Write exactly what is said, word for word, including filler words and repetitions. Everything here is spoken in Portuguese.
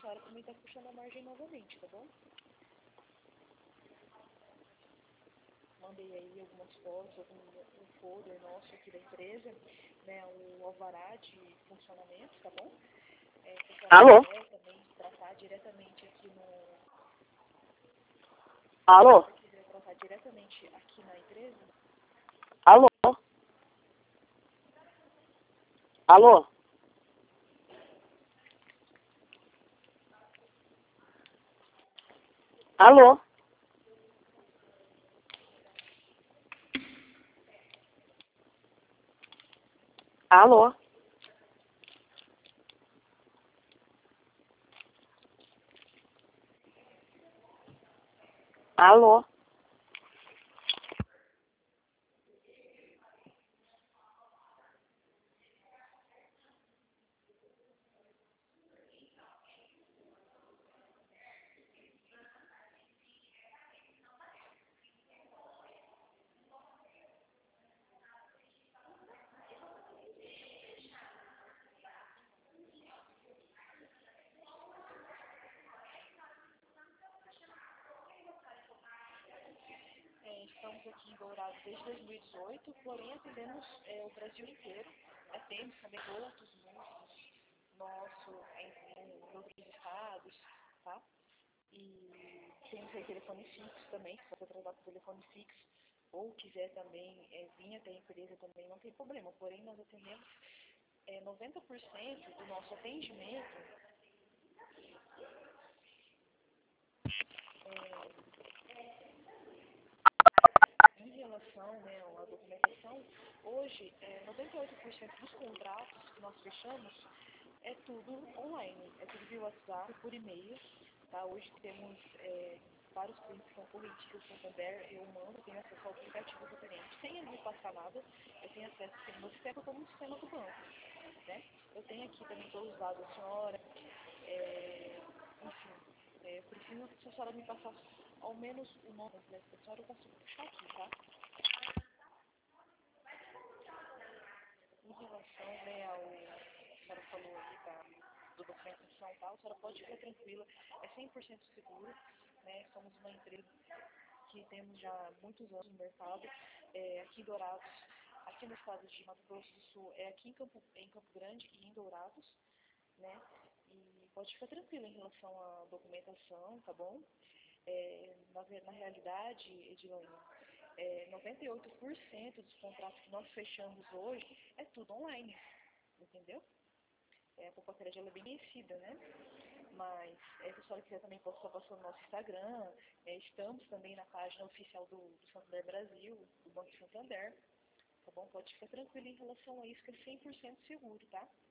senhora também está puxando a margem novamente, tá bom? Mandei aí algumas fotos, algum um folder nosso aqui da empresa, né, o alvará de funcionamento, tá bom? É, se a Alô? senhora quiser também tratar diretamente aqui no... Alô? Se quiser tratar diretamente aqui na empresa... Alô? Alô? Alô? Alô? Alô? É, estamos aqui em Dourados desde dois mil e dezoito, porém atendemos é, o Brasil inteiro. Atendemos também outros músicos nossos em, em outros estados, tá? E temos aí telefone fixo também, se você tratar com telefone fixo ou quiser também é, vir até a empresa também, não tem problema. Porém, nós atendemos é, noventa por cento do nosso atendimento é, em relação, né, à documentação. Hoje, é, noventa e oito por cento dos contratos que nós fechamos é tudo online, é tudo via WhatsApp, por e-mail, tá? Hoje temos é, vários clientes que são correntistas Santander, eu mando, tenho acesso ao aplicativo do cliente, sem ele me passar nada, eu tenho acesso no meu sistema como no sistema do banco, né? Eu tenho aqui também todos os dados da senhora, é, enfim, é, preciso que a senhora me passasse ao menos o nome completo da senhora, eu consigo puxar aqui, tá? Em relação, né, ao que a senhora falou aí da, do documentação e tal, a senhora pode ficar tranquila, é cem por cento seguro, né, somos uma empresa que temos já muitos anos no mercado, é, aqui em Dourados, aqui no estado de Mato Grosso do Sul, é aqui em Campo, em Campo Grande e em Dourados, né, e pode ficar tranquila em relação à documentação, tá bom? É, na, na realidade, Edilane, é, noventa e oito por cento dos contratos que nós fechamos hoje é tudo online, entendeu? É, a Popacred ela é bem conhecida, né? Mas, é, se a senhora quiser também posso estar passando no nosso Instagram, é, estamos também na página oficial do, do Santander Brasil, do Banco Santander, tá bom? Pode ficar tranquilo em relação a isso, que é cem por cento seguro, tá?